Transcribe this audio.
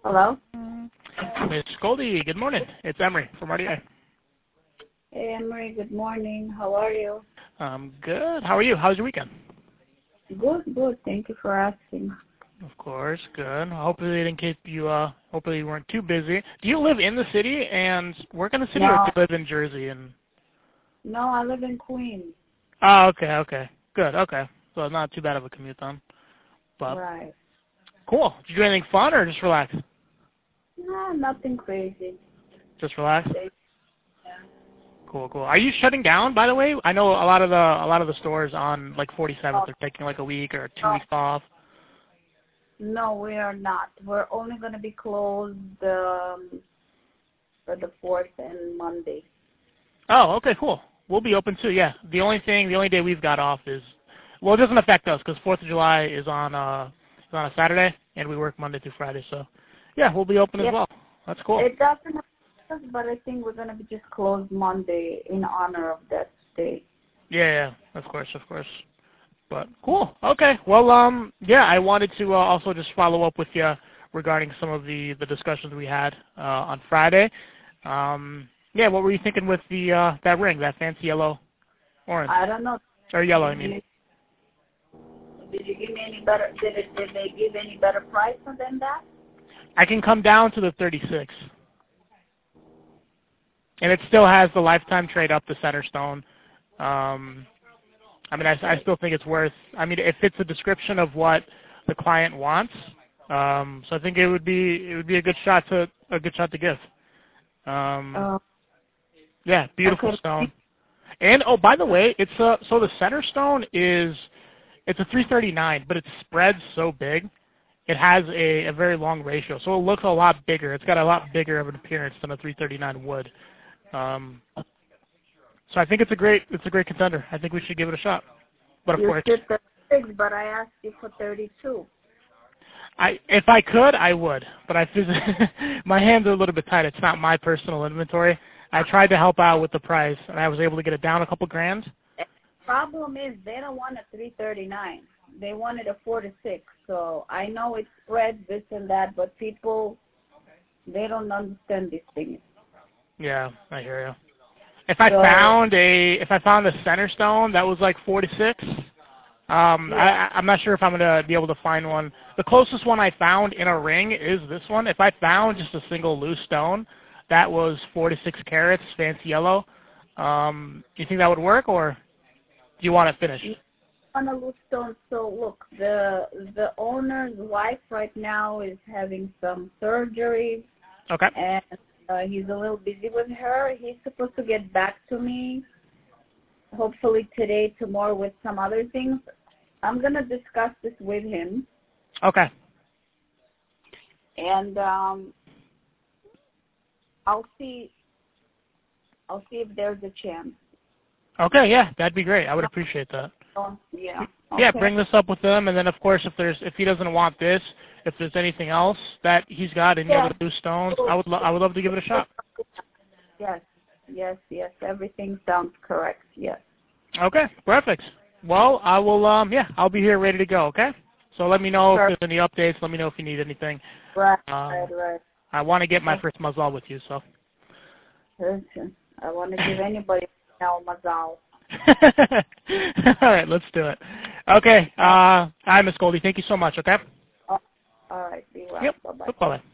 Hello? Miss Goldie, good morning. It's Emery from RDI. Hey, Emery, good morning. How are you? Good. How are you? How's your weekend? Good. Thank you for asking. Of course, good. Hopefully they didn't keep you, hopefully you weren't too busy. Do you live in the city and work in the city, or do you live in Jersey? No, I live in Queens. Oh, okay. Good, okay. So not too bad of a commute then. But Right. cool. Did you do anything fun or just relax? No, nothing crazy. Just relax? Yeah. Cool. Are you shutting down, by the way? I know a lot of the stores on like 47th are taking like a week or 2 weeks off. No, we are not. We're only going to be closed for the 4th and Monday. Oh, okay, cool. We'll be open too, yeah. The only day we've got off is, well, it doesn't affect us because 4th of July is on a Saturday, and we work Monday through Friday, so yeah, we'll be open as well. That's cool. It doesn't affect us, but I think we're going to be just closed Monday in honor of that day. Yeah, of course. But cool. Okay. Well, yeah, I wanted to also just follow up with you regarding some of the discussions we had on Friday. Yeah, what were you thinking with the that ring, that fancy yellow orange? I don't know. Or yellow, I mean. Did you give me any better? Did they give any better price than that? I can come down to the 36. And it still has the lifetime trade up to center stone. I mean, I still think it's worth. I mean, it fits the description of what the client wants. So I think it would be a good shot to give. Yeah, beautiful stone. And oh, by the way, it's so the center stone it's a 339, but it spreads so big. It has a very long ratio, so it looks a lot bigger. It's got a lot bigger of an appearance than a 339 would. So I think it's a great contender. I think we should give it a shot. But of course, you said 36, but I asked you for 32. If I could, I would. But my hands are a little bit tight. It's not my personal inventory. I tried to help out with the price, and I was able to get it down a couple grand. The problem is they don't want a 339. They wanted a 46. So I know it spreads this and that, but people, they don't understand these things. Yeah, I hear you. If I found a center stone that was like 46, I'm not sure if I'm gonna be able to find one. The closest one I found in a ring is this one. If I found just a single loose stone that was 46 carats, fancy yellow, do you think that would work, or do you want it finished? On a loose stone. So look, the owner's wife right now is having some surgery. Okay. And he's a little busy with her. He's supposed to get back to me hopefully today, tomorrow with some other things. I'm going to discuss this with him. Okay. And I'll see if there's a chance. Okay, yeah, that'd be great. I would appreciate that. Yeah. Okay. Yeah, bring this up with him, and then of course if he doesn't want this, if there's anything else that he's got, any other loose stones, I would love to give it a shot. Yes. Everything sounds correct. Yes. Okay, perfect. Well, I will. I'll be here ready to go. Okay. So let me know if there's any updates. Let me know if you need anything. Right. I want to get my first mazal with you. So. Listen, I want to give anybody mazal. All right, let's do it. Okay. Hi, Miss Goldie. Thank you so much. Okay. All right. Be well. Yep. Bye-bye. Bye-bye.